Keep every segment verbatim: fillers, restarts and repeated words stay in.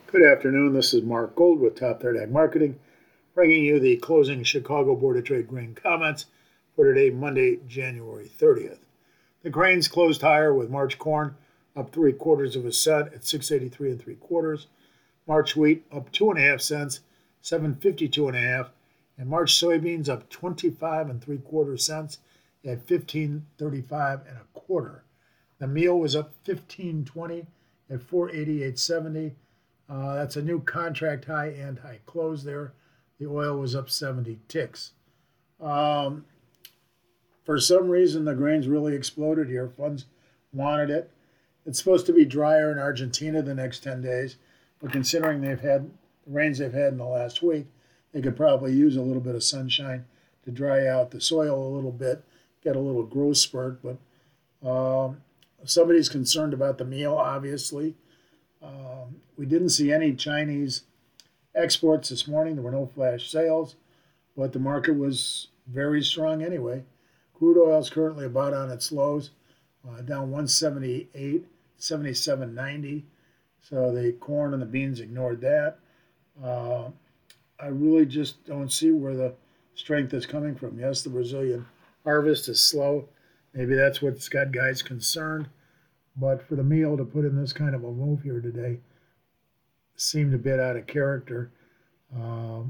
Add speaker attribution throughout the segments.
Speaker 1: Good afternoon. This is Mark Gold with Top Third Ag Marketing, bringing you the closing Chicago Board of Trade grain comments for today, Monday, January thirtieth. The grains closed higher with March corn up three quarters of a cent at six eighty-three and three quarters. March wheat up two and a half cents, seven fifty-two and a half, and March soybeans up twenty-five and three quarter cents at fifteen thirty-five and a quarter. The meal was up fifteen twenty at four eighty-eight seventy. Uh, that's a new contract high and high close there. The oil was up seventy ticks. Um, for some reason, the grains really exploded here. Funds wanted it. It's supposed to be drier in Argentina the next ten days, but considering they've had the rains they've had in the last week, they could probably use a little bit of sunshine to dry out the soil a little bit, get a little growth spurt. But um, somebody's concerned about the meal, obviously. Um, we didn't see any Chinese exports this morning. There were no flash sales, but the market was very strong anyway. Crude oil is currently about on its lows, uh, down one seventy-eight, seventy-seven ninety. So the corn and the beans ignored that. Uh, I really just don't see where the strength is coming from. Yes, the Brazilian harvest is slow. Maybe that's what's got guys concerned. But for the meal to put in this kind of a move here today seemed a bit out of character. Um,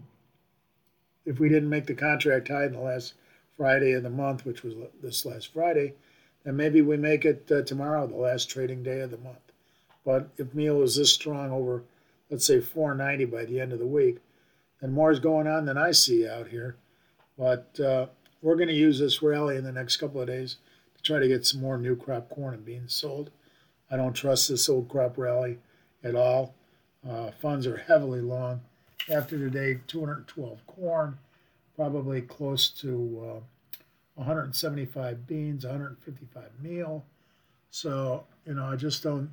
Speaker 1: if we didn't make the contract high in the last Friday of the month, which was this last Friday, then maybe we make it uh, tomorrow, the last trading day of the month. But if meal is this strong over, let's say four ninety by the end of the week, then more is going on than I see out here. But uh, we're going to use this rally in the next couple of days to try to get some more new crop corn and beans sold. I don't trust this old crop rally at all. Uh, funds are heavily long. After today, two hundred twelve corn, probably close to uh, one hundred seventy-five beans, one hundred fifty-five meal. So, you know, I just don't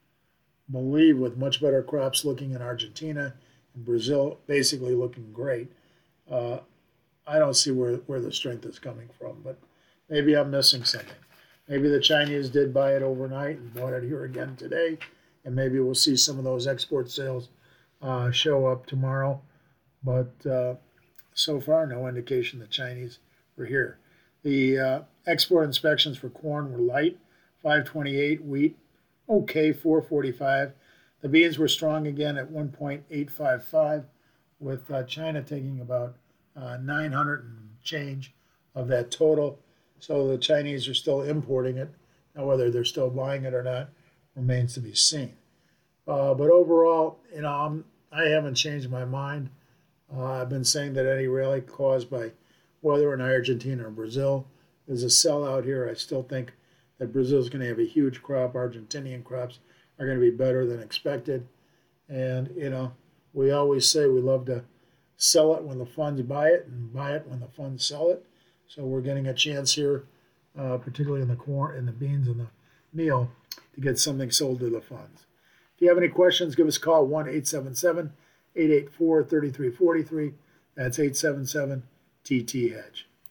Speaker 1: believe with much better crops looking in Argentina and Brazil basically looking great. Uh, I don't see where, where the strength is coming from, but maybe I'm missing something. Maybe the Chinese did buy it overnight and bought it here again today, and maybe we'll see some of those export sales uh, show up tomorrow. But uh, so far, no indication the Chinese were here. The uh, export inspections for corn were light, five twenty-eight, wheat, okay, four forty-five. The beans were strong again at one point eight five five, with uh, China taking about uh, nine hundred and change of that total. So the Chinese are still importing it. Now, whether they're still buying it or not remains to be seen. Uh, but overall, you know, I'm, I haven't changed my mind. Uh, I've been saying that any rally caused by weather in Argentina or Brazil is a sellout here. I still think that Brazil is going to have a huge crop. Argentinian crops are going to be better than expected. And, you know, we always say we love to sell it when the funds buy it and buy it when the funds sell it. So we're getting a chance here, uh, particularly in the corn, in the beans, and the meal, to get something sold to the funds. If you have any questions, give us a call, one eight seven seven, eight eight four, three three four three. That's eight seven seven T T Hedge.